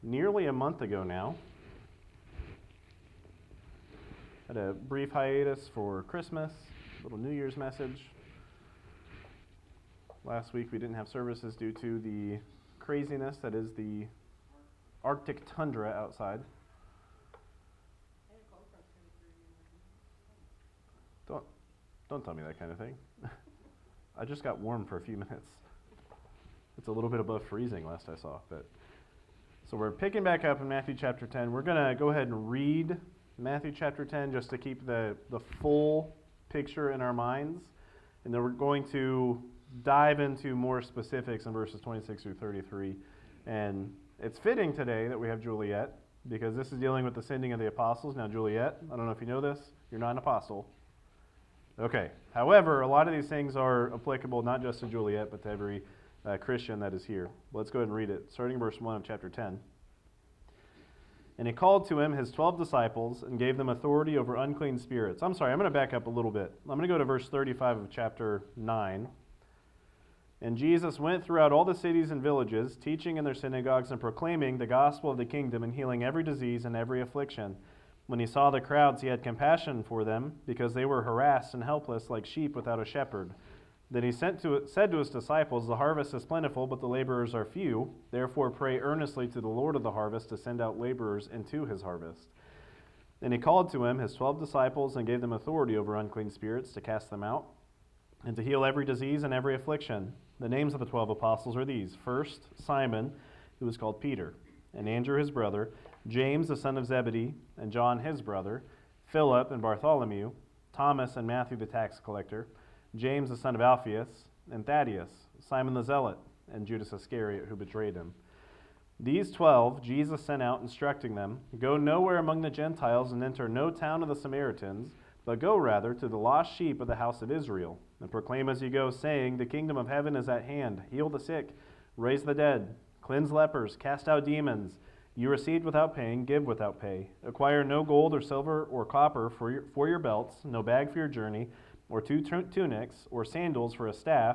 nearly a month ago now. Had a brief hiatus for Christmas, little New Year's message. Last week we didn't have services due to the craziness that is the Arctic tundra outside. Don't tell me that kind of thing. I just got warm for a few minutes. It's a little bit above freezing last I saw. So we're picking back up in Matthew chapter 10. We're going to go ahead and read Matthew chapter 10 just to keep the full picture in our minds. And then we're going to dive into more specifics in verses 26 through 33. And it's fitting today that we have Juliet, because this is dealing with the sending of the apostles. Now, Juliet, I don't know if you know this, you're not an apostle. Okay. However, a lot of these things are applicable not just to Juliet, but to every Christian that is here. Let's go ahead and read it, starting verse 1 of chapter 10. And he called to him his 12 disciples and gave them authority over unclean spirits. I'm going to back up a little bit. I'm going to go to verse 35 of chapter 9. And Jesus went throughout all the cities and villages, teaching in their synagogues and proclaiming the gospel of the kingdom and healing every disease and every affliction. When he saw the crowds, he had compassion for them, because they were harassed and helpless like sheep without a shepherd. Then he said to his disciples, "The harvest is plentiful, but the laborers are few. Therefore pray earnestly to the Lord of the harvest to send out laborers into his harvest." Then he called to him his 12 disciples and gave them authority over unclean spirits to cast them out and to heal every disease and every affliction. The names of the 12 apostles are these: first, Simon, who was called Peter, and Andrew his brother, James the son of Zebedee, and John his brother, Philip and Bartholomew, Thomas and Matthew the tax collector, James the son of Alphaeus, and Thaddeus, Simon the Zealot, and Judas Iscariot who betrayed him. These 12 Jesus sent out, instructing them, "Go nowhere among the Gentiles and enter no town of the Samaritans, but go rather to the lost sheep of the house of Israel, and proclaim as you go, saying, the kingdom of heaven is at hand. Heal the sick, raise the dead, cleanse lepers, cast out demons. You received without paying, give without pay. Acquire no gold or silver or copper for your belts, no bag for your journey, or 2 tunics, or sandals for a staff,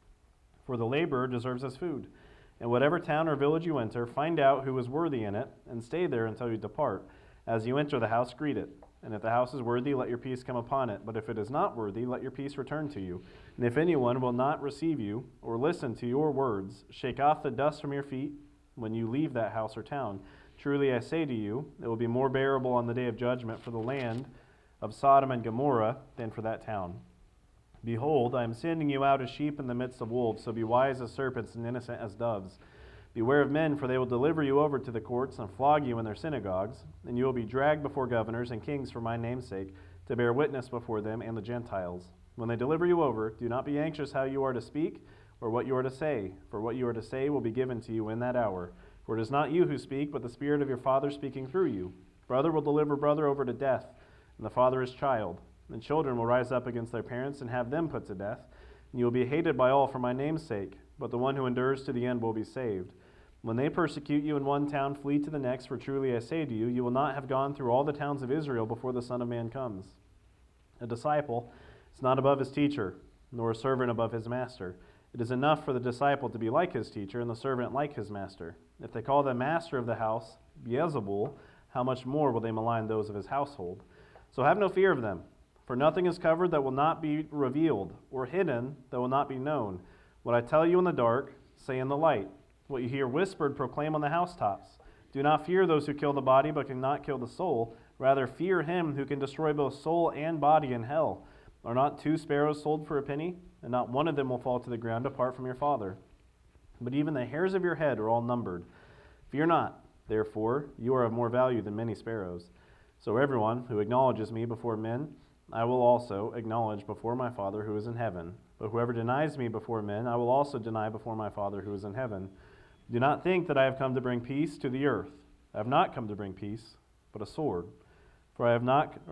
for the laborer deserves his food. In whatever town or village you enter, find out who is worthy in it, and stay there until you depart. As you enter the house, greet it. And if the house is worthy, let your peace come upon it. But if it is not worthy, let your peace return to you. And if anyone will not receive you, or listen to your words, shake off the dust from your feet when you leave that house or town. Truly I say to you, it will be more bearable on the day of judgment for the land of Sodom and Gomorrah than for that town. Behold, I am sending you out as sheep in the midst of wolves, so be wise as serpents and innocent as doves. Beware of men, for they will deliver you over to the courts and flog you in their synagogues, and you will be dragged before governors and kings for my name's sake, to bear witness before them and the Gentiles. When they deliver you over, do not be anxious how you are to speak or what you are to say, for what you are to say will be given to you in that hour. For it is not you who speak, but the Spirit of your Father speaking through you. Brother will deliver brother over to death, and the father his child. And children will rise up against their parents and have them put to death. And you will be hated by all for my name's sake, but the one who endures to the end will be saved. When they persecute you in one town, flee to the next, for truly I say to you, you will not have gone through all the towns of Israel before the Son of Man comes. A disciple is not above his teacher, nor a servant above his master. It is enough for the disciple to be like his teacher, and the servant like his master. If they call the master of the house Beelzebul, how much more will they malign those of his household? So have no fear of them, for nothing is covered that will not be revealed, or hidden that will not be known. What I tell you in the dark, say in the light. What you hear whispered, proclaim on the housetops. Do not fear those who kill the body, but cannot kill the soul. Rather fear him who can destroy both soul and body in hell. Are not 2 sparrows sold for a penny? And not one of them will fall to the ground apart from your Father. But even the hairs of your head are all numbered. Fear not, therefore, you are of more value than many sparrows. So everyone who acknowledges me before men, I will also acknowledge before my Father who is in heaven. But whoever denies me before men, I will also deny before my Father who is in heaven. Do not think that I have come to bring peace to the earth. I have not come to bring peace, but a sword. For I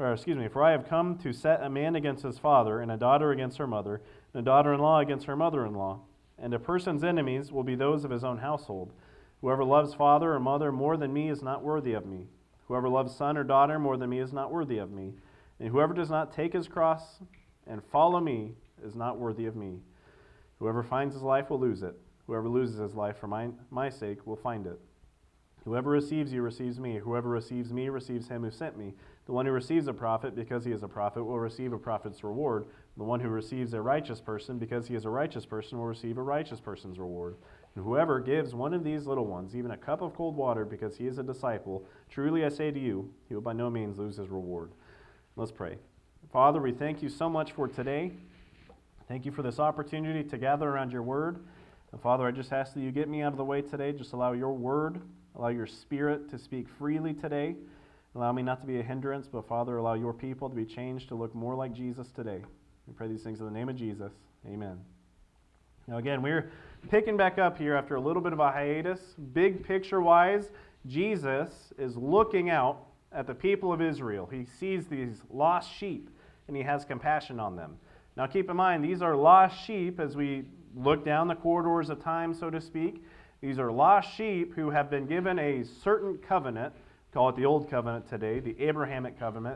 have come to set a man against his father, and a daughter against her mother, and a daughter-in-law against her mother-in-law. And a person's enemies will be those of his own household. Whoever loves father or mother more than me is not worthy of me. Whoever loves son or daughter more than me is not worthy of me. And whoever does not take his cross and follow me is not worthy of me. Whoever finds his life will lose it. Whoever loses his life for my sake will find it. Whoever receives you receives me. Whoever receives me receives him who sent me. The one who receives a prophet because he is a prophet will receive a prophet's reward. The one who receives a righteous person because he is a righteous person will receive a righteous person's reward. And whoever gives one of these little ones even a cup of cold water because he is a disciple, truly I say to you, he will by no means lose his reward. Let's pray. Father, we thank you so much for today. Thank you for this opportunity to gather around your word. And Father, I just ask that you get me out of the way today. Just allow your word, allow your spirit to speak freely today. Allow me not to be a hindrance, but Father, allow your people to be changed to look more like Jesus today. We pray these things in the name of Jesus. Amen. Now again, we're picking back up here after a little bit of a hiatus. Big picture-wise, Jesus is looking out at the people of Israel. He sees these lost sheep, and he has compassion on them. Now keep in mind, these are lost sheep as we look down the corridors of time, so to speak. These are lost sheep who have been given a certain covenant, call it the Old Covenant today, the Abrahamic covenant.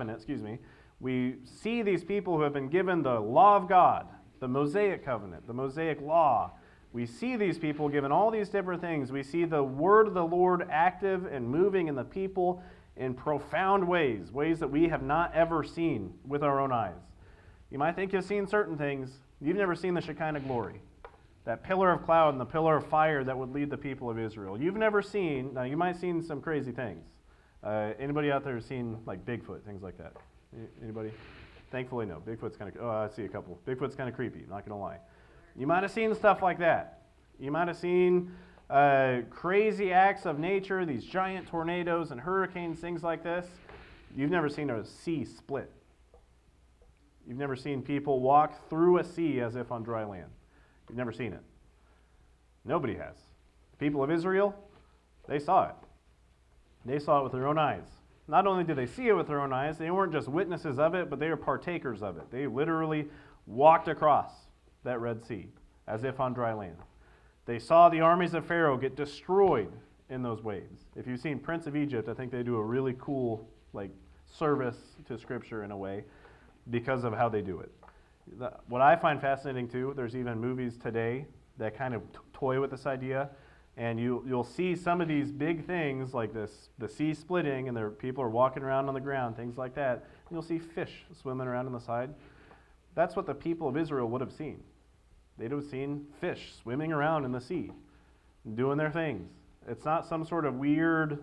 We see these people who have been given the law of God, the Mosaic covenant, the Mosaic law. We see these people given all these different things. We see the word of the Lord active and moving in the people in profound ways, ways that we have not ever seen with our own eyes. You might think you've seen certain things. You've never seen the Shekinah glory, that pillar of cloud and the pillar of fire that would lead the people of Israel. You've never seen, now you might have seen some crazy things. Anybody out there has seen like Bigfoot, things like that? Anybody? Thankfully, no. Bigfoot's kind of, I see a couple. Bigfoot's kind of creepy, not going to lie. You might have seen stuff like that. You might have seen crazy acts of nature, these giant tornadoes and hurricanes, things like this. You've never seen a sea split. You've never seen people walk through a sea as if on dry land. You've never seen it. Nobody has. The people of Israel, they saw it. They saw it with their own eyes. Not only did they see it with their own eyes, they weren't just witnesses of it, but they were partakers of it. They literally walked across that Red Sea as if on dry land. They saw the armies of Pharaoh get destroyed in those waves. If you've seen Prince of Egypt, I think they do a really cool service to Scripture in a way because of how they do it. What I find fascinating too, there's even movies today that kind of toy with this idea, and you'll see some of these big things like this, the sea splitting, and people are walking around on the ground, things like that, and you'll see fish swimming around on the side. That's what the people of Israel would have seen. They'd have seen fish swimming around in the sea, doing their things. It's not some sort of weird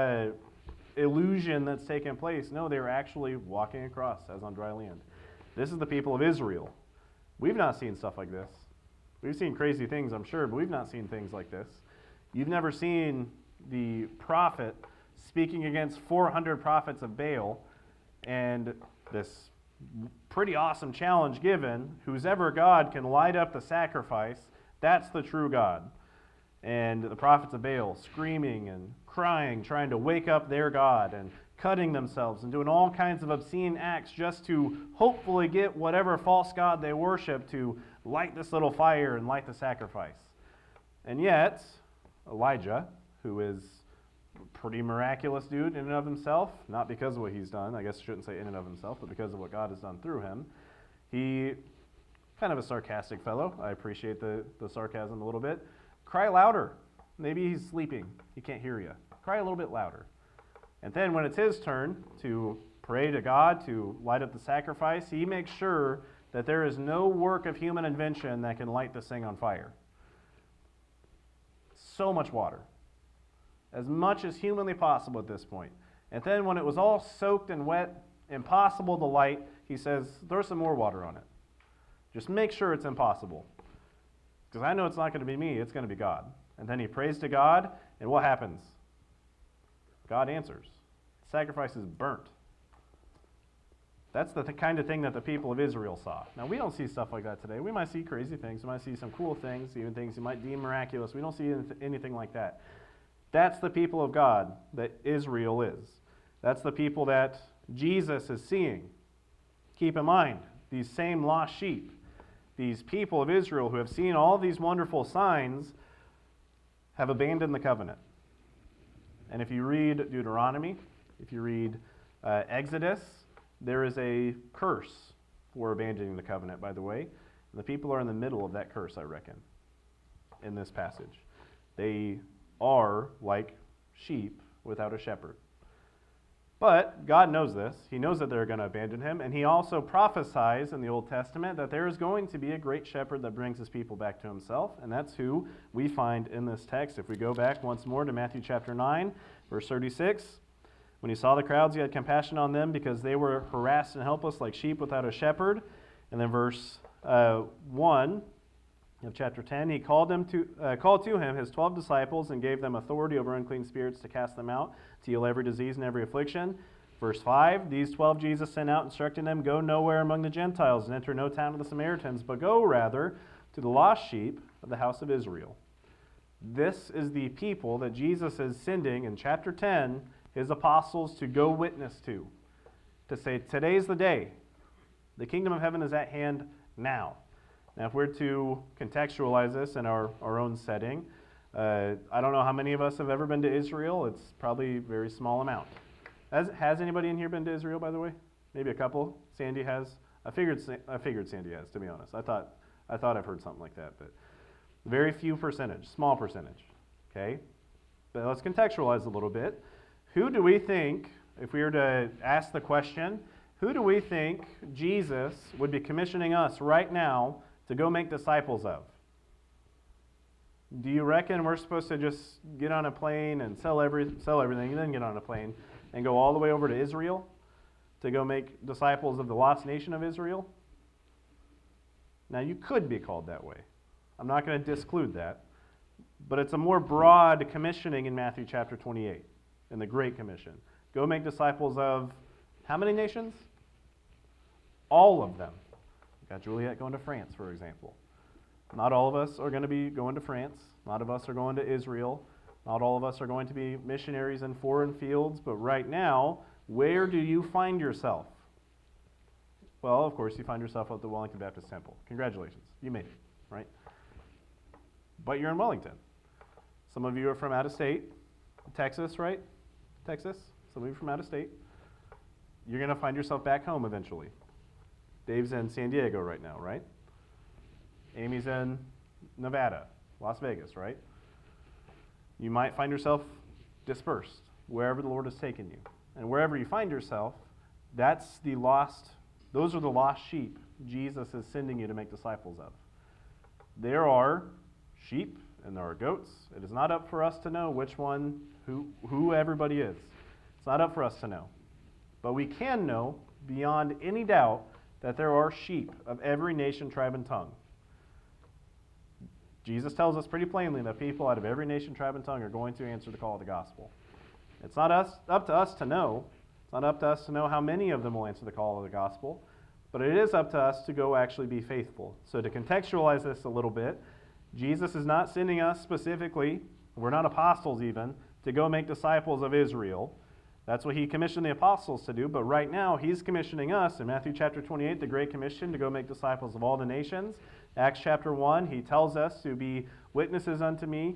illusion that's taken place. No, they were actually walking across as on dry land. This is the people of Israel. We've not seen stuff like this. We've seen crazy things, I'm sure, but we've not seen things like this. You've never seen the prophet speaking against 400 prophets of Baal and this pretty awesome challenge given, whose ever God can light up the sacrifice, that's the true God. And the prophets of Baal screaming and crying, trying to wake up their God and cutting themselves and doing all kinds of obscene acts just to hopefully get whatever false god they worship to light this little fire and light the sacrifice. And yet, Elijah, who is a pretty miraculous dude in and of himself, not because of what he's done, I guess I shouldn't say in and of himself, but because of what God has done through him, he, kind of a sarcastic fellow, I appreciate the sarcasm a little bit, cry louder. Maybe he's sleeping, he can't hear you. Cry a little bit louder. And then when it's his turn to pray to God, to light up the sacrifice, he makes sure that there is no work of human invention that can light this thing on fire. So much water. As much as humanly possible at this point. And then when it was all soaked and wet, impossible to light, he says, throw some more water on it. Just make sure it's impossible. Because I know it's not going to be me, it's going to be God. And then he prays to God, and what happens? God answers. The sacrifice is burnt. That's the kind of thing that the people of Israel saw. Now, we don't see stuff like that today. We might see crazy things. We might see some cool things, even things you might deem miraculous. We don't see anything like that. That's the people of God that Israel is. That's the people that Jesus is seeing. Keep in mind, these same lost sheep, these people of Israel who have seen all these wonderful signs, have abandoned the covenant. And if you read Deuteronomy, if you read Exodus, there is a curse for abandoning the covenant, by the way. And the people are in the middle of that curse, I reckon, in this passage. They are like sheep without a shepherd. But God knows this. He knows that they're going to abandon him, and he also prophesies in the Old Testament that there is going to be a great shepherd that brings his people back to himself, and that's who we find in this text. If we go back once more to Matthew chapter 9, verse 36, when he saw the crowds, he had compassion on them because they were harassed and helpless like sheep without a shepherd. And then verse 1 of chapter 10, he called to him his 12 disciples and gave them authority over unclean spirits to cast them out, to heal every disease and every affliction. Verse 5, these 12 Jesus sent out, instructing them, go nowhere among the Gentiles and enter no town of the Samaritans, but go rather to the lost sheep of the house of Israel. This is the people that Jesus is sending in chapter 10 his apostles to go witness to say, today's the day. The kingdom of heaven is at hand now. Now, if we're to contextualize this in our own setting, I don't know how many of us have ever been to Israel. It's probably a very small amount. Has anybody in here been to Israel, by the way? Maybe a couple. Sandy has. I figured Sandy has, to be honest. I thought I've heard something like that, but very few percentage, small percentage. Okay, but let's contextualize a little bit. Who do we think, if we were to ask the question, who do we think Jesus would be commissioning us right now to go make disciples of? Do you reckon we're supposed to just get on a plane and sell everything, and then get on a plane and go all the way over to Israel to go make disciples of the lost nation of Israel? Now, you could be called that way. I'm not going to disclude that. But it's a more broad commissioning in Matthew chapter 28, in the Great Commission. Go make disciples of how many nations? All of them. We've got Juliet going to France, for example. Not all of us are going to be going to France. Not all of us are going to Israel. Not all of us are going to be missionaries in foreign fields. But right now, where do you find yourself? Well, of course, you find yourself at the Wellington Baptist Temple. Congratulations. You made it, right? But you're in Wellington. Some of you are from out of state. Texas, right? Texas. Some of you from out of state. You're going to find yourself back home eventually. Dave's in San Diego right now, right? Amy's in Nevada, Las Vegas, right? You might find yourself dispersed wherever the Lord has taken you. And wherever you find yourself, those are the lost sheep Jesus is sending you to make disciples of. There are sheep and there are goats. It is not up for us to know who everybody is. It's not up for us to know. But we can know beyond any doubt that there are sheep of every nation, tribe, and tongue. Jesus tells us pretty plainly that people out of every nation, tribe, and tongue are going to answer the call of the gospel. It's not up to us to know. It's not up to us to know how many of them will answer the call of the gospel, but it is up to us to go actually be faithful. So to contextualize this a little bit, Jesus is not sending us specifically, we're not apostles even, to go make disciples of Israel. That's what he commissioned the apostles to do, but right now he's commissioning us in Matthew chapter 28, the Great Commission, to go make disciples of all the nations. Acts chapter 1, he tells us to be witnesses unto me,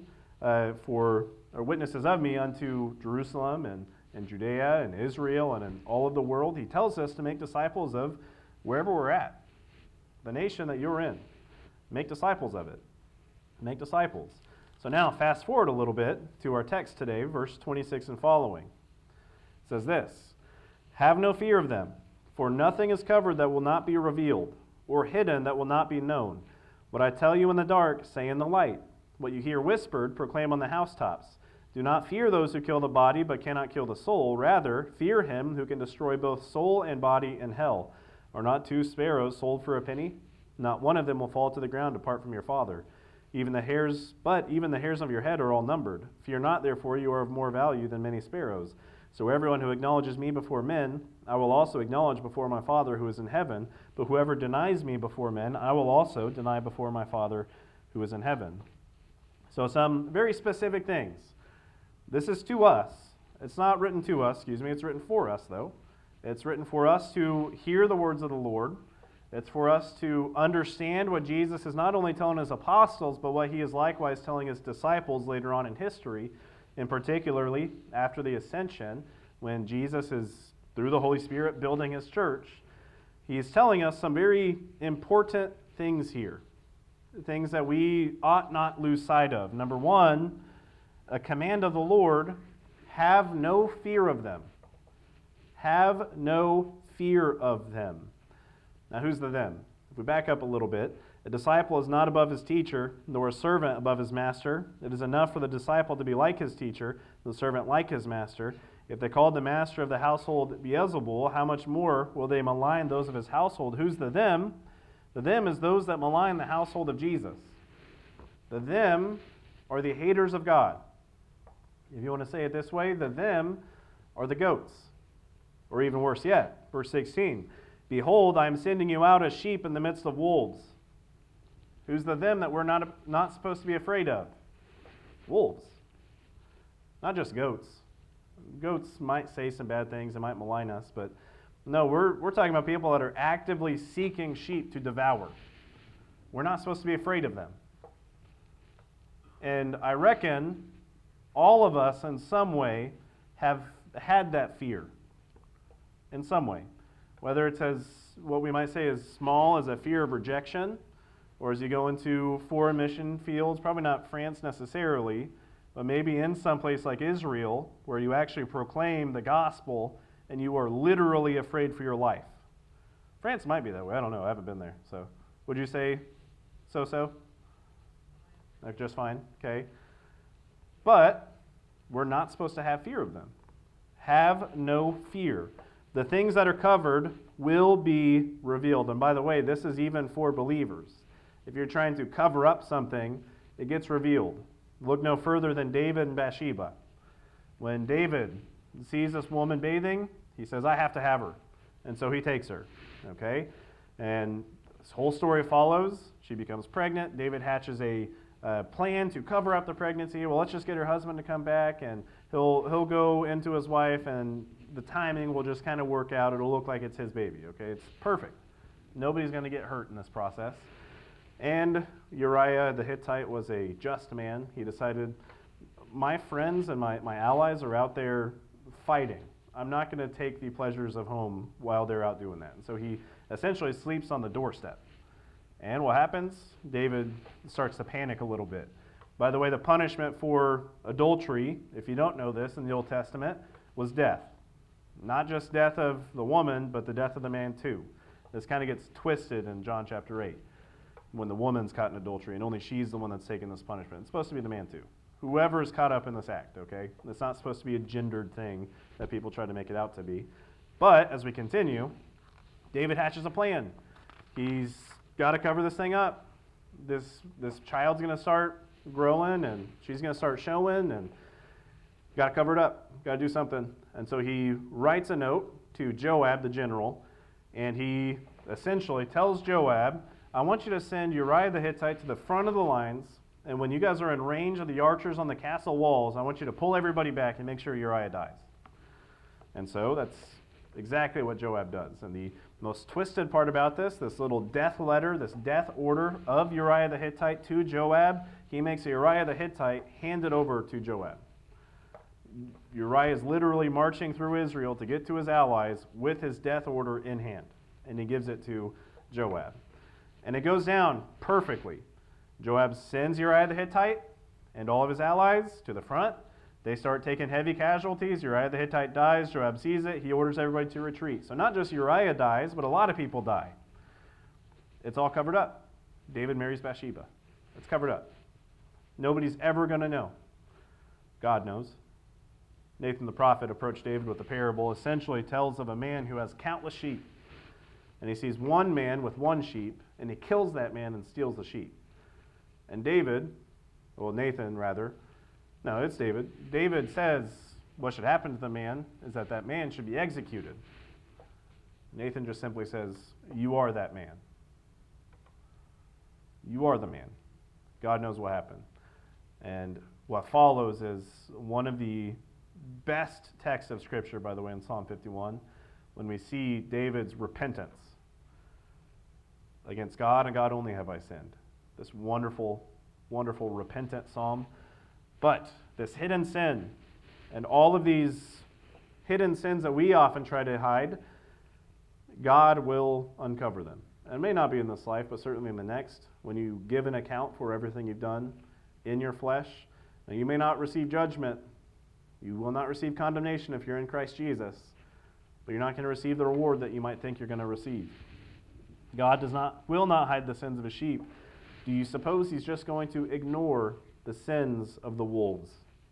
witnesses of me unto Jerusalem and Judea and Israel and in all of the world. He tells us to make disciples of wherever we're at, the nation that you're in. Make disciples of it. Make disciples. So now fast forward a little bit to our text today, verse 26 and following. It says this, have no fear of them, for nothing is covered that will not be revealed, or hidden that will not be known. What I tell you in the dark, say in the light. What you hear whispered, proclaim on the housetops. Do not fear those who kill the body, but cannot kill the soul. Rather, fear him who can destroy both soul and body in hell. Are not 2 sparrows sold for a penny? Not one of them will fall to the ground apart from your Father. Even the hairs of your head are all numbered. Fear not, therefore, you are of more value than many sparrows. So everyone who acknowledges me before men, I will also acknowledge before my Father who is in heaven. But whoever denies me before men, I will also deny before my Father who is in heaven. So some very specific things. This is to us. It's not written to us, it's written for us, though. It's written for us to hear the words of the Lord. It's for us to understand what Jesus is not only telling his apostles, but what he is likewise telling his disciples later on in history, and particularly after the ascension, when Jesus is, through the Holy Spirit, building his church. He is telling us some very important things here, things that we ought not lose sight of. Number one, a command of the Lord Have no fear of them. Have no fear of them. Now, who's the them? If we back up a little bit, a disciple is not above his teacher, nor a servant above his master. It is enough for the disciple to be like his teacher, the servant like his master. If they called the master of the household Beelzebul, how much more will they malign those of his household? Who's the them? The them is those that malign the household of Jesus. The them are the haters of God. If you want to say it this way, the them are the goats. Or even worse yet, verse 16. Behold, I am sending you out as sheep in the midst of wolves. Who's the them that we're not supposed to be afraid of? Wolves. Not just goats. Goats might say some bad things, they might malign us, but no, we're talking about people that are actively seeking sheep to devour. We're not supposed to be afraid of them. And I reckon all of us in some way have had that fear. In some way. Whether it's as what we might say is small as a fear of rejection, or as you go into foreign mission fields, probably not France necessarily, but maybe in some place like Israel, where you actually proclaim the gospel and you are literally afraid for your life. France might be that way. I don't know. I haven't been there. So, would you say so-so? Like just fine. Okay. But we're not supposed to have fear of them. Have no fear. The things that are covered will be revealed. And by the way, this is even for believers. If you're trying to cover up something, it gets revealed. Look no further than David and Bathsheba. When David sees this woman bathing, he says, I have to have her. And so he takes her. Okay? And this whole story follows. She becomes pregnant. David hatches a plan to cover up the pregnancy. Well, let's just get her husband to come back, and he'll go into his wife, and the timing will just kind of work out. It'll look like it's his baby. Okay? It's perfect. Nobody's going to get hurt in this process. And Uriah the Hittite was a just man. He decided, my friends and my allies are out there fighting. I'm not going to take the pleasures of home while they're out doing that. And so he essentially sleeps on the doorstep. And what happens? David starts to panic a little bit. By the way, the punishment for adultery, if you don't know this in the Old Testament, was death. Not just death of the woman, but the death of the man too. This kind of gets twisted in John chapter 8. When the woman's caught in adultery, and only she's the one that's taking this punishment. It's supposed to be the man too. Whoever is caught up in this act, okay? It's not supposed to be a gendered thing that people try to make it out to be. But, as we continue, David hatches a plan. He's got to cover this thing up. This child's going to start growing, and she's going to start showing, and got to cover it up. Got to do something. And so he writes a note to Joab, the general, and he essentially tells Joab, I want you to send Uriah the Hittite to the front of the lines, and when you guys are in range of the archers on the castle walls, I want you to pull everybody back and make sure Uriah dies. And so that's exactly what Joab does. And the most twisted part about this little death letter, this death order of Uriah the Hittite to Joab, he makes Uriah the Hittite hand it over to Joab. Uriah is literally marching through Israel to get to his allies with his death order in hand, and he gives it to Joab. And it goes down perfectly. Joab sends Uriah the Hittite and all of his allies to the front. They start taking heavy casualties. Uriah the Hittite dies. Joab sees it. He orders everybody to retreat. So not just Uriah dies, but a lot of people die. It's all covered up. David marries Bathsheba. It's covered up. Nobody's ever going to know. God knows. Nathan the prophet approached David with a parable, essentially tells of a man who has countless sheep. And he sees one man with one sheep, and he kills that man and steals the sheep. And Nathan rather, no, it's David. David says what should happen to the man is that man should be executed. Nathan just simply says, you are that man. You are the man. God knows what happened. And what follows is one of the best texts of Scripture, by the way, in Psalm 51, when we see David's repentance. Against God and God only have I sinned. This wonderful, wonderful repentant psalm. But this hidden sin and all of these hidden sins that we often try to hide, God will uncover them. And it may not be in this life, but certainly in the next, when you give an account for everything you've done in your flesh. Now, you may not receive judgment You will not receive condemnation if you're in Christ Jesus, but you're not going to receive the reward that you might think you're going to receive. God will not hide the sins of his sheep. Do you suppose he's just going to ignore the sins of the wolves?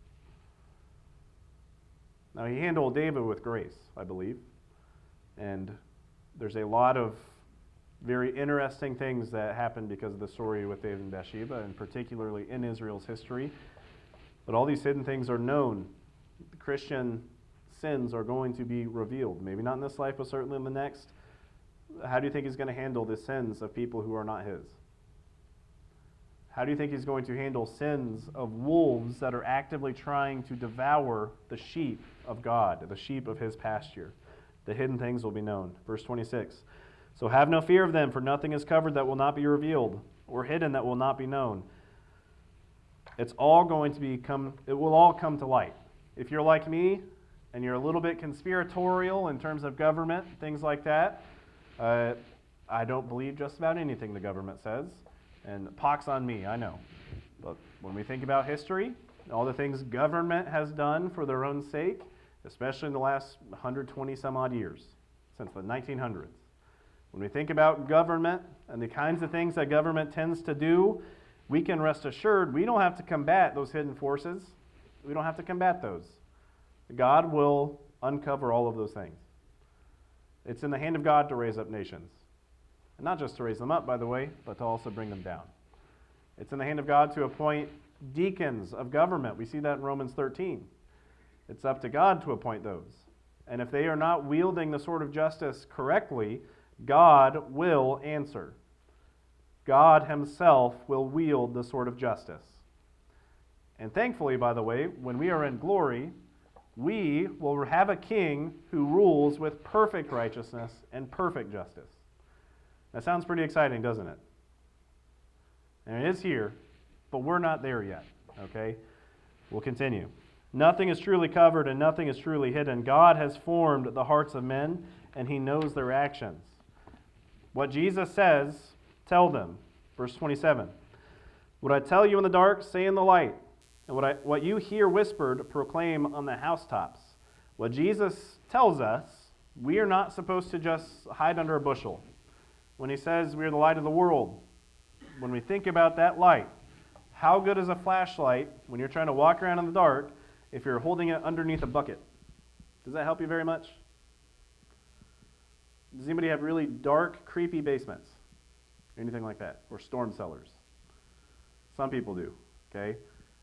Now, he handled David with grace, I believe. And there's a lot of very interesting things that happened because of the story with David and Bathsheba, and particularly in Israel's history. But all these hidden things are known. The Christian sins are going to be revealed. Maybe not in this life, but certainly in the next. How do you think he's going to handle the sins of people who are not his? How do you think he's going to handle sins of wolves that are actively trying to devour the sheep of God, the sheep of his pasture? The hidden things will be known. Verse 26. So have no fear of them, for nothing is covered that will not be revealed, or hidden that will not be known. It will all come to light. If you're like me, and you're a little bit conspiratorial in terms of government, things like that, I don't believe just about anything the government says. And pox on me, I know. But when we think about history, all the things government has done for their own sake, especially in the last 120 some odd years, since the 1900s. When we think about government and the kinds of things that government tends to do, we can rest assured we don't have to combat those hidden forces. We don't have to combat those. God will uncover all of those things. It's in the hand of God to raise up nations. And not just to raise them up, by the way, but to also bring them down. It's in the hand of God to appoint deacons of government. We see that in Romans 13. It's up to God to appoint those. And if they are not wielding the sword of justice correctly, God will answer. God himself will wield the sword of justice. And thankfully, by the way, when we are in glory, we will have a king who rules with perfect righteousness and perfect justice. That sounds pretty exciting, doesn't it? And it is here, but we're not there yet, okay? We'll continue. Nothing is truly covered and nothing is truly hidden. God has formed the hearts of men, and he knows their actions. What Jesus says, tell them. Verse 27. What I tell you in the dark, say in the light. And what you hear whispered, proclaim on the housetops. What Jesus tells us, we are not supposed to just hide under a bushel. When he says we are the light of the world, when we think about that light, how good is a flashlight when you're trying to walk around in the dark if you're holding it underneath a bucket? Does that help you very much? Does anybody have really dark, creepy basements? Anything like that? Or storm cellars? Some people do, okay?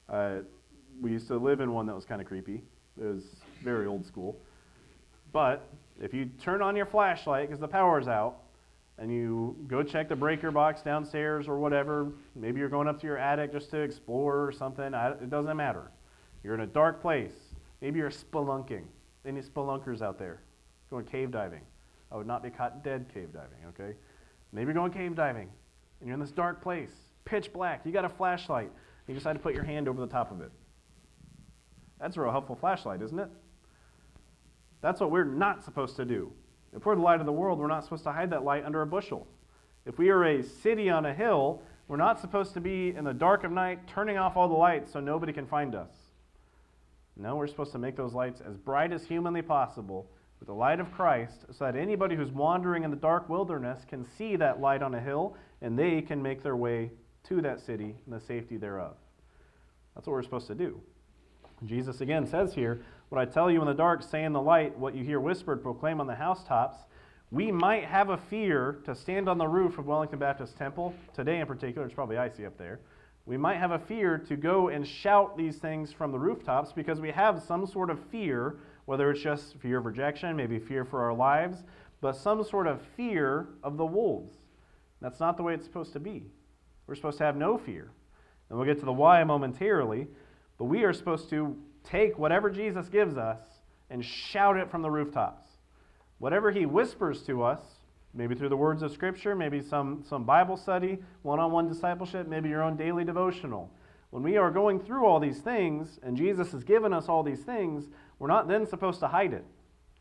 We used to live in one that was kind of creepy. It was very old school. But if you turn on your flashlight because the power's out, and you go check the breaker box downstairs or whatever, maybe you're going up to your attic just to explore or something, it doesn't matter. You're in a dark place. Maybe you're spelunking. Any spelunkers out there? Going cave diving. I would not be caught dead cave diving, okay? Maybe you're going cave diving, and you're in this dark place, pitch black. You got a flashlight. You decide to put your hand over the top of it. That's a real helpful flashlight, isn't it? That's what we're not supposed to do. If we're the light of the world, we're not supposed to hide that light under a bushel. If we are a city on a hill, we're not supposed to be in the dark of night turning off all the lights so nobody can find us. No, we're supposed to make those lights as bright as humanly possible with the light of Christ so that anybody who's wandering in the dark wilderness can see that light on a hill and they can make their way to that city and the safety thereof. That's what we're supposed to do. Jesus again says here, what I tell you in the dark, say in the light, what you hear whispered, proclaim on the housetops. We might have a fear to stand on the roof of Wellington Baptist Temple. Today in particular, it's probably icy up there. We might have a fear to go and shout these things from the rooftops because we have some sort of fear, whether it's just fear of rejection, maybe fear for our lives, but some sort of fear of the wolves. That's not the way it's supposed to be. We're supposed to have no fear. And we'll get to the why momentarily, but we are supposed to take whatever Jesus gives us and shout it from the rooftops. Whatever he whispers to us, maybe through the words of Scripture, maybe some Bible study, one-on-one discipleship, maybe your own daily devotional. When we are going through all these things, and Jesus has given us all these things, we're not then supposed to hide it.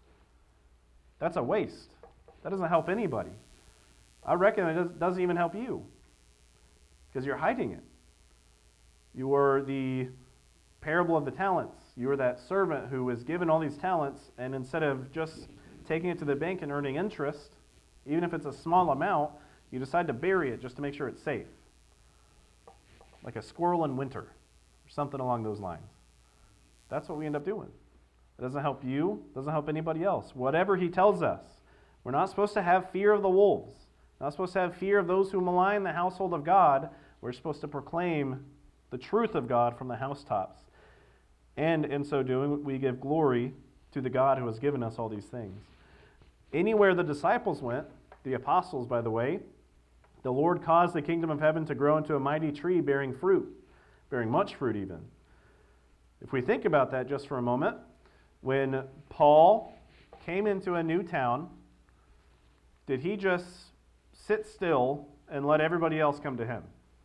That's a waste. That doesn't help anybody. I reckon it doesn't even help you, because you're hiding it. You are the parable of the talents. You are that servant who was given all these talents, and instead of just taking it to the bank and earning interest, even if it's a small amount, you decide to bury it just to make sure it's safe. Like a squirrel in winter, or something along those lines. That's what we end up doing. It doesn't help you, doesn't help anybody else. Whatever he tells us, we're not supposed to have fear of the wolves. We're not supposed to have fear of those who malign the household of God. We're supposed to proclaim the truth of God from the housetops. And in so doing, we give glory to the God who has given us all these things. Anywhere the disciples went, the apostles, by the way, the Lord caused the kingdom of heaven to grow into a mighty tree bearing fruit, bearing much fruit even. If we think about that just for a moment, when Paul came into a new town, did he just sit still and let everybody else come to him?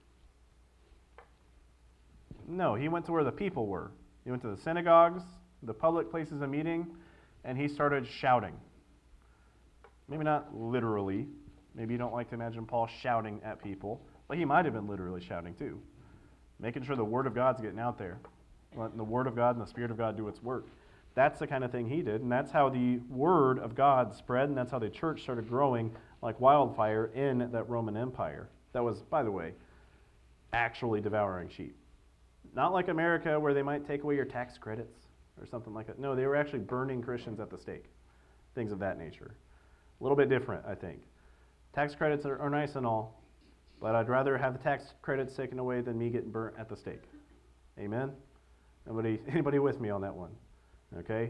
No, he went to where the people were. He went to the synagogues, the public places of meeting, and he started shouting. Maybe not literally. Maybe you don't like to imagine Paul shouting at people, but he might have been literally shouting too. Making sure the Word of God's getting out there. Letting the Word of God and the Spirit of God do its work. That's the kind of thing he did, and that's how the Word of God spread, and that's how the church started growing like wildfire in that Roman Empire. That was, by the way, actually devouring sheep. Not like America where they might take away your tax credits or something like that. No, they were actually burning Christians at the stake. Things of that nature. A little bit different, I think. Tax credits are nice and all, but I'd rather have the tax credits taken away than me getting burnt at the stake. Amen? Anybody with me on that one? Okay?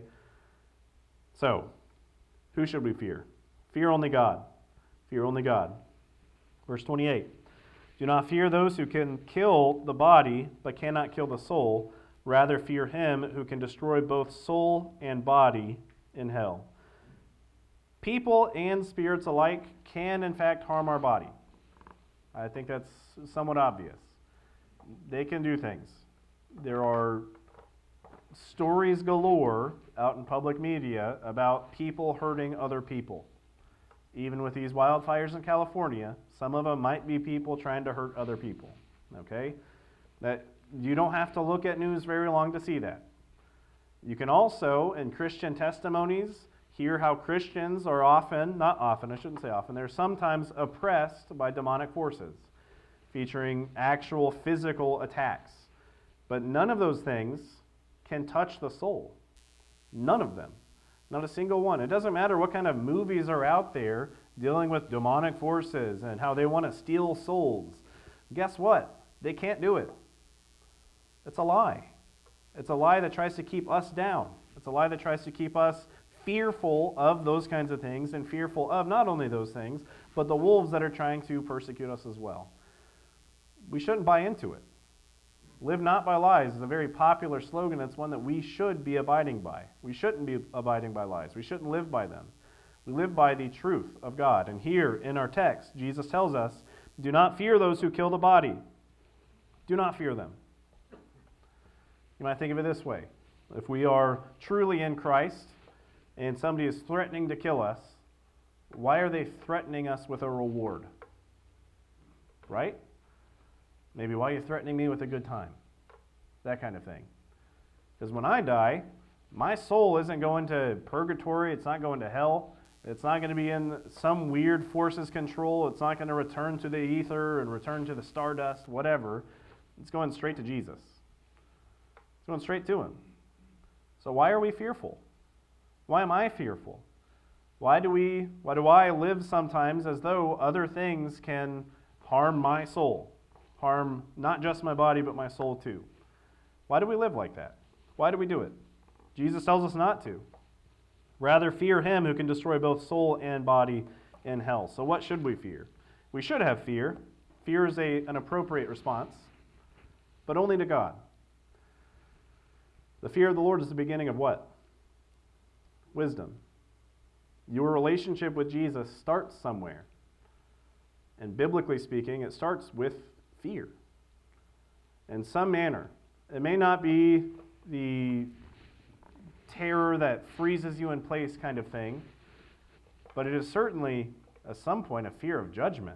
So, who should we fear? Fear only God. Fear only God. Verse 28. Do not fear those who can kill the body, but cannot kill the soul. Rather fear him who can destroy both soul and body in hell. People and spirits alike can, in fact, harm our body. I think that's somewhat obvious. They can do things. There are stories galore out in public media about people hurting other people. Even with these wildfires in California, some of them might be people trying to hurt other people. Okay? That you don't have to look at news very long to see that. You can also, in Christian testimonies, hear how Christians are they're sometimes oppressed by demonic forces, featuring actual physical attacks. But none of those things can touch the soul. None of them. Not a single one. It doesn't matter what kind of movies are out there dealing with demonic forces and how they want to steal souls. Guess what? They can't do it. It's a lie. It's a lie that tries to keep us down. It's a lie that tries to keep us fearful of those kinds of things and fearful of not only those things, but the wolves that are trying to persecute us as well. We shouldn't buy into it. Live not by lies is a very popular slogan. It's one that we should be abiding by. We shouldn't be abiding by lies. We shouldn't live by them. We live by the truth of God. And here in our text, Jesus tells us, do not fear those who kill the body. Do not fear them. You might think of it this way. If we are truly in Christ and somebody is threatening to kill us, why are they threatening us with a reward? Right? Maybe, why are you threatening me with a good time? That kind of thing. Because when I die, my soul isn't going to purgatory. It's not going to hell. It's not going to be in some weird force's control. It's not going to return to the ether and return to the stardust, whatever. It's going straight to Jesus. It's going straight to him. So why are we fearful? Why am I fearful? Why do I live sometimes as though other things can harm my soul? Harm not just my body, but my soul too. Why do we live like that? Why do we do it? Jesus tells us not to. Rather fear him who can destroy both soul and body in hell. So what should we fear? We should have fear. Fear is an appropriate response, but only to God. The fear of the Lord is the beginning of what? Wisdom. Your relationship with Jesus starts somewhere. And biblically speaking, it starts with fear. In some manner. It may not be the terror that freezes you in place kind of thing, but it is certainly, at some point, a fear of judgment.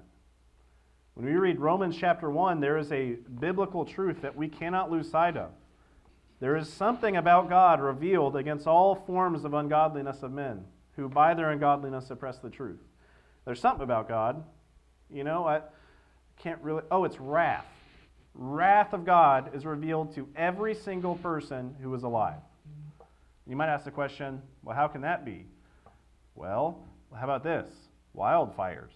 When we read Romans chapter 1, there is a biblical truth that we cannot lose sight of. There is something about God revealed against all forms of ungodliness of men, who by their ungodliness suppress the truth. There's something about God. I can't really... Oh, it's wrath. Wrath of God is revealed to every single person who is alive. You might ask the question, well, how can that be? Well, how about this? Wildfires.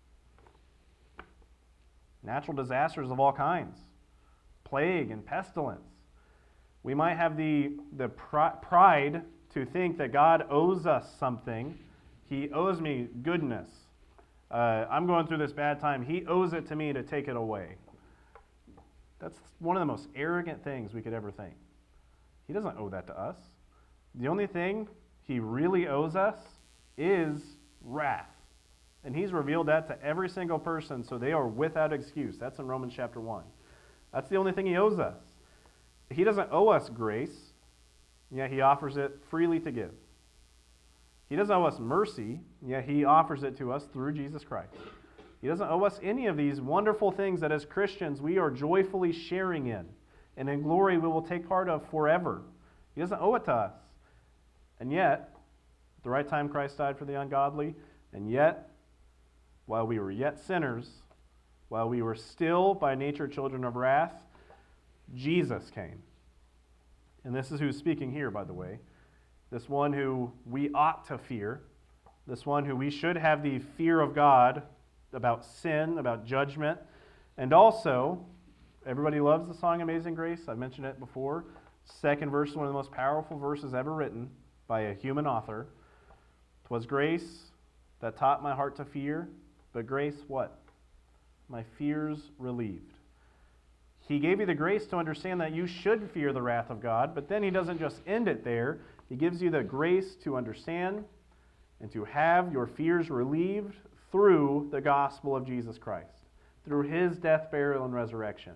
Natural disasters of all kinds. Plague and pestilence. We might have the pride to think that God owes us something. He owes me goodness. I'm going through this bad time. He owes it to me to take it away. That's one of the most arrogant things we could ever think. He doesn't owe that to us. The only thing he really owes us is wrath. And he's revealed that to every single person, so they are without excuse. That's in Romans chapter 1. That's the only thing he owes us. He doesn't owe us grace, yet he offers it freely to give. He doesn't owe us mercy, yet he offers it to us through Jesus Christ. He doesn't owe us any of these wonderful things that as Christians we are joyfully sharing in, and in glory we will take part of forever. He doesn't owe it to us. And yet, at the right time Christ died for the ungodly, and yet, while we were yet sinners, while we were still by nature children of wrath, Jesus came. And this is who's speaking here, by the way. This one who we ought to fear. This one who we should have the fear of God about sin, about judgment. And also, everybody loves the song Amazing Grace. I've mentioned it before. Second verse is one of the most powerful verses ever written by a human author. 'Twas grace that taught my heart to fear, but grace what? My fears relieved. He gave you the grace to understand that you should fear the wrath of God, but then he doesn't just end it there. He gives you the grace to understand and to have your fears relieved through the gospel of Jesus Christ, through his death, burial, and resurrection.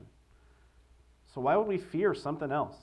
So why would we fear something else?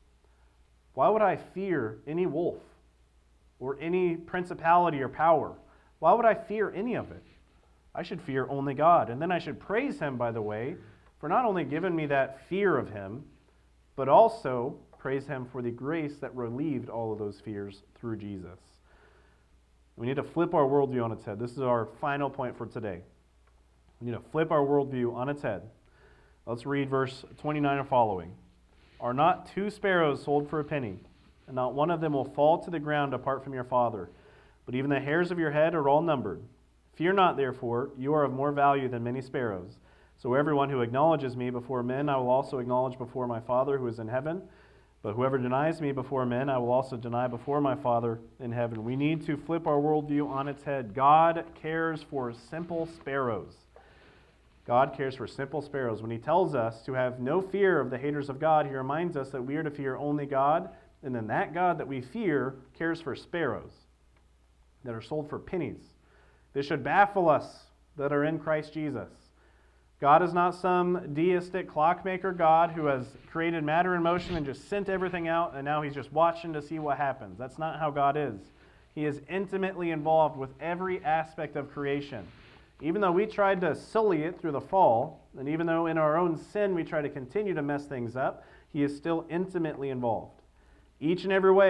Why would I fear any wolf or any principality or power? Why would I fear any of it? I should fear only God. And then I should praise him, by the way, for not only giving me that fear of him, but also praise him for the grace that relieved all of those fears through Jesus. We need to flip our worldview on its head. This is our final point for today. We need to flip our worldview on its head. Let's read verse 29 and following. Are not 2 sparrows sold for a penny, and not one of them will fall to the ground apart from your Father? But even the hairs of your head are all numbered. Fear not, therefore, you are of more value than many sparrows. So everyone who acknowledges me before men, I will also acknowledge before my Father who is in heaven. But whoever denies me before men, I will also deny before my Father in heaven. We need to flip our worldview on its head. God cares for simple sparrows. God cares for simple sparrows. When he tells us to have no fear of the haters of God, he reminds us that we are to fear only God, and then that God that we fear cares for sparrows that are sold for pennies. This should baffle us that are in Christ Jesus. God is not some deistic clockmaker God who has created matter in motion and just sent everything out, and now he's just watching to see what happens. That's not how God is. He is intimately involved with every aspect of creation. Even though we tried to sully it through the fall, and even though in our own sin we try to continue to mess things up, he is still intimately involved. Each and every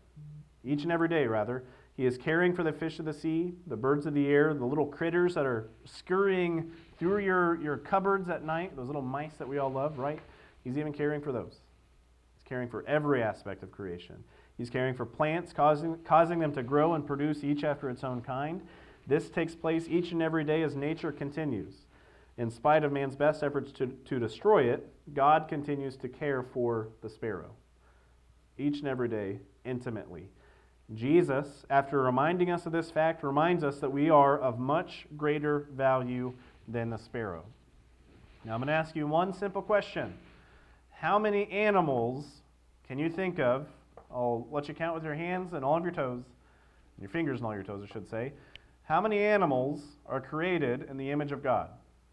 day, he is caring for the fish of the sea, the birds of the air, the little critters that are scurrying through your cupboards at night, those little mice that we all love, right? He's even caring for those. He's caring for every aspect of creation. He's caring for plants, causing them to grow and produce each after its own kind. This takes place each and every day as nature continues. In spite of man's best efforts to destroy it, God continues to care for the sparrow. Each and every day, intimately. Jesus, after reminding us of this fact, reminds us that we are of much greater value than the sparrow. Now I'm going to ask you one simple question. How many animals can you think of? I'll let you count with your hands and all of your toes, your fingers and all your toes, I should say. How many animals are created in the image of God?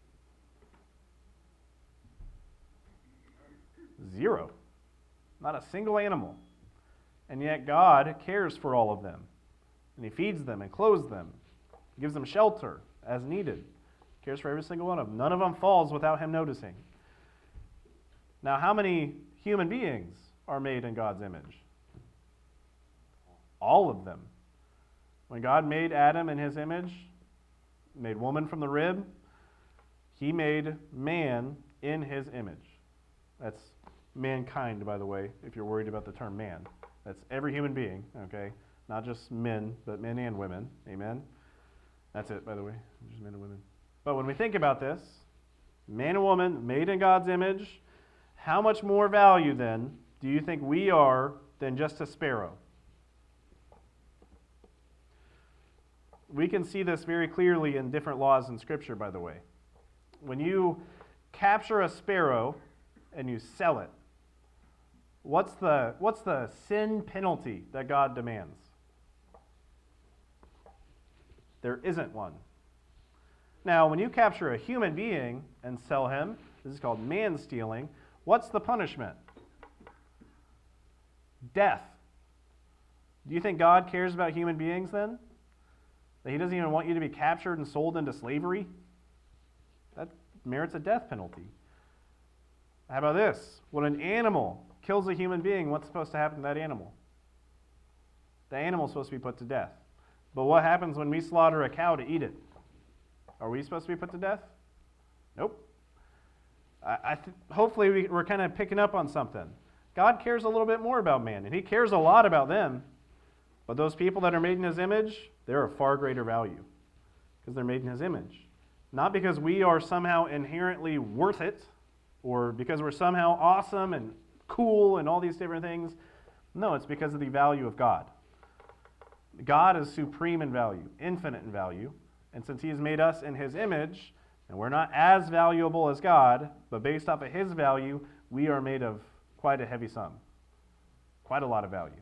0. Not a single animal. And yet God cares for all of them. And he feeds them and clothes them. He gives them shelter as needed. He cares for every single one of them. None of them falls without him noticing. Now, how many human beings are made in God's image? All of them. When God made Adam in his image, made woman from the rib, he made man in his image. That's mankind, by the way, if you're worried about the term man. That's every human being, okay? Not just men, but men and women. Amen? That's it, by the way. Just men and women. But when we think about this, man and woman made in God's image, how much more value then do you think we are than just a sparrow? We can see this very clearly in different laws in Scripture, by the way. When you capture a sparrow and you sell it, what's the sin penalty that God demands? There isn't one. Now, when you capture a human being and sell him, this is called man stealing, what's the punishment? Death. Do you think God cares about human beings then? That he doesn't even want you to be captured and sold into slavery? That merits a death penalty. How about this? When an animal kills a human being, what's supposed to happen to that animal? The animal's supposed to be put to death. But what happens when we slaughter a cow to eat it? Are we supposed to be put to death? Nope. Hopefully we're kind of picking up on something. God cares a little bit more about man, and he cares a lot about them. But those people that are made in his image, they're of far greater value because they're made in his image. Not because we are somehow inherently worth it, or because we're somehow awesome and cool and all these different things. No, it's because of the value of God. God is supreme in value, infinite in value, and since he has made us in his image, and we're not as valuable as God, but based off of his value, we are made of quite a heavy sum, quite a lot of value.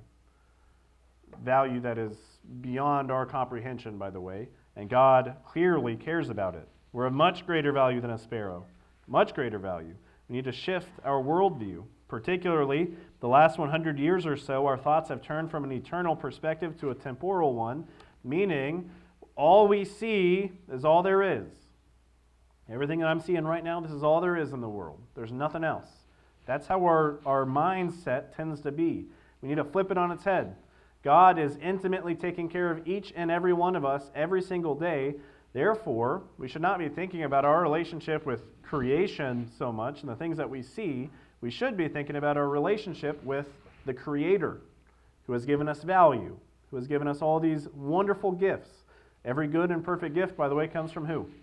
Value that is beyond our comprehension, by the way, and God clearly cares about it. We're of much greater value than a sparrow, much greater value. We need to shift our worldview. Particularly, the last 100 years or so, our thoughts have turned from an eternal perspective to a temporal one, meaning all we see is all there is. Everything that I'm seeing right now, this is all there is in the world. There's nothing else. That's how our mindset tends to be. We need to flip it on its head. God is intimately taking care of each and every one of us every single day. Therefore, we should not be thinking about our relationship with creation so much and the things that we see. We should be thinking about our relationship with the Creator, who has given us value, who has given us all these wonderful gifts. Every good and perfect gift, by the way, comes from who?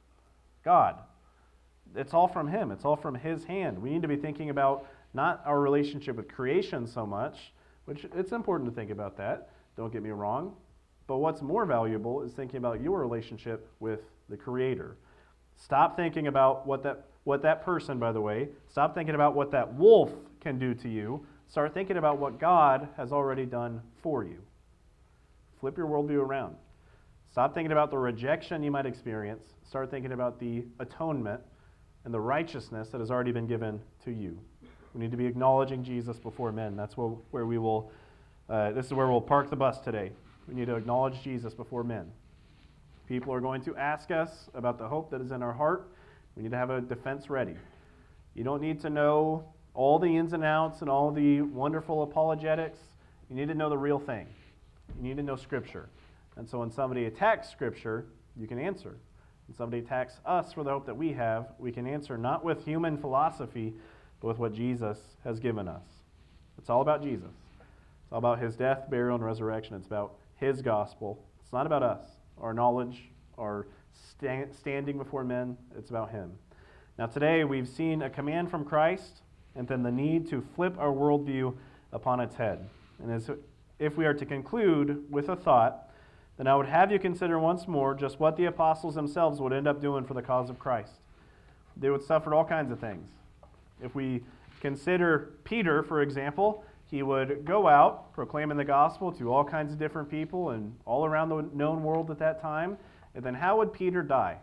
God. It's all from him. It's all from his hand. We need to be thinking about not our relationship with creation so much, which it's important to think about that, don't get me wrong. But what's more valuable is thinking about your relationship with the Creator. Stop thinking about what that person, by the way, stop thinking about what that wolf can do to you. Start thinking about what God has already done for you. Flip your worldview around. Stop thinking about the rejection you might experience. Start thinking about the atonement and the righteousness that has already been given to you. We need to be acknowledging Jesus before men. That's where we will, this is where we'll park the bus today. We need to acknowledge Jesus before men. People are going to ask us about the hope that is in our heart. We need to have a defense ready. You don't need to know all the ins and outs and all the wonderful apologetics. You need to know the real thing. You need to know Scripture. And so when somebody attacks Scripture, you can answer. When somebody attacks us for the hope that we have, we can answer not with human philosophy, but with what Jesus has given us. It's all about Jesus. It's all about his death, burial, and resurrection. It's about his gospel. It's not about us, our knowledge, our standing before men. It's about him. Now today we've seen a command from Christ and then the need to flip our worldview upon its head. And if we are to conclude with a thought, then I would have you consider once more just what the apostles themselves would end up doing for the cause of Christ. They would suffer all kinds of things. If we consider Peter, for example, he would go out proclaiming the gospel to all kinds of different people and all around the known world at that time. And then how would Peter die,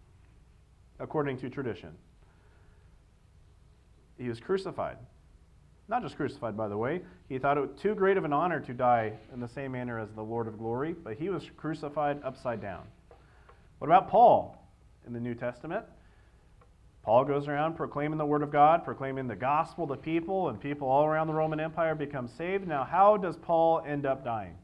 according to tradition? He was crucified. Not just crucified, by the way. He thought it was too great of an honor to die in the same manner as the Lord of glory, but he was crucified upside down. What about Paul in the New Testament? Paul goes around proclaiming the word of God, proclaiming the gospel to people, and people all around the Roman Empire become saved. Now, how does Paul end up dying?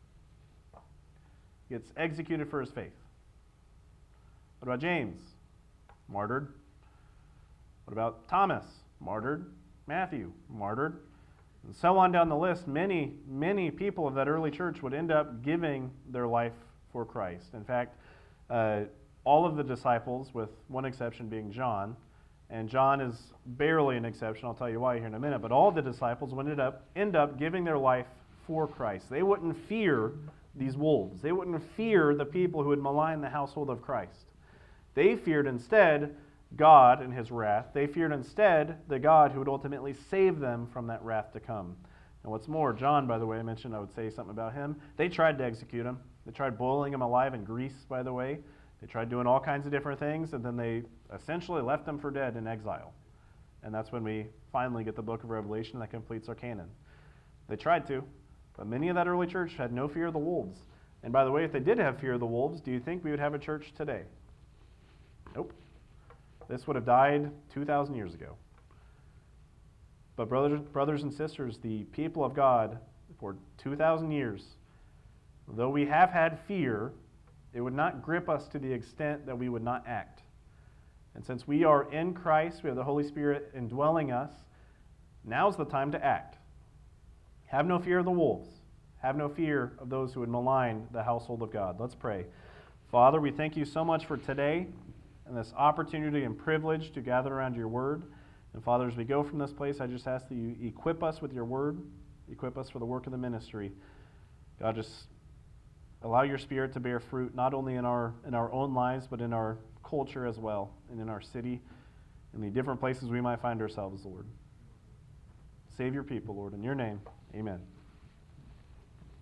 He gets executed for his faith. What about James? Martyred. What about Thomas? Martyred. Matthew? Martyred. And so on down the list. Many, many people of that early church would end up giving their life for Christ. In fact, all of the disciples, with one exception being John, and John is barely an exception, I'll tell you why here in a minute, but all the disciples would end up giving their life for Christ. They wouldn't fear these wolves. They wouldn't fear the people who would malign the household of Christ. They feared instead God and his wrath. They feared instead the God who would ultimately save them from that wrath to come. And what's more, John, by the way, I mentioned I would say something about him. They tried to execute him. They tried boiling him alive in Greece, by the way. They tried doing all kinds of different things, and then they essentially left him for dead in exile. And that's when we finally get the book of Revelation that completes our canon. They tried to, but many of that early church had no fear of the wolves. And by the way, if they did have fear of the wolves, do you think we would have a church today? Nope. This would have died 2,000 years ago. But brothers and sisters, the people of God, for 2,000 years, though we have had fear, it would not grip us to the extent that we would not act. And since we are in Christ, we have the Holy Spirit indwelling us, now's the time to act. Have no fear of the wolves. Have no fear of those who would malign the household of God. Let's pray. Father, we thank you so much for today and this opportunity and privilege to gather around your word. And Father, as we go from this place, I just ask that you equip us with your word, equip us for the work of the ministry. God, just allow your Spirit to bear fruit, not only in our own lives, but in our culture as well, and in our city, in the different places we might find ourselves, Lord. Save your people, Lord. In your name, amen.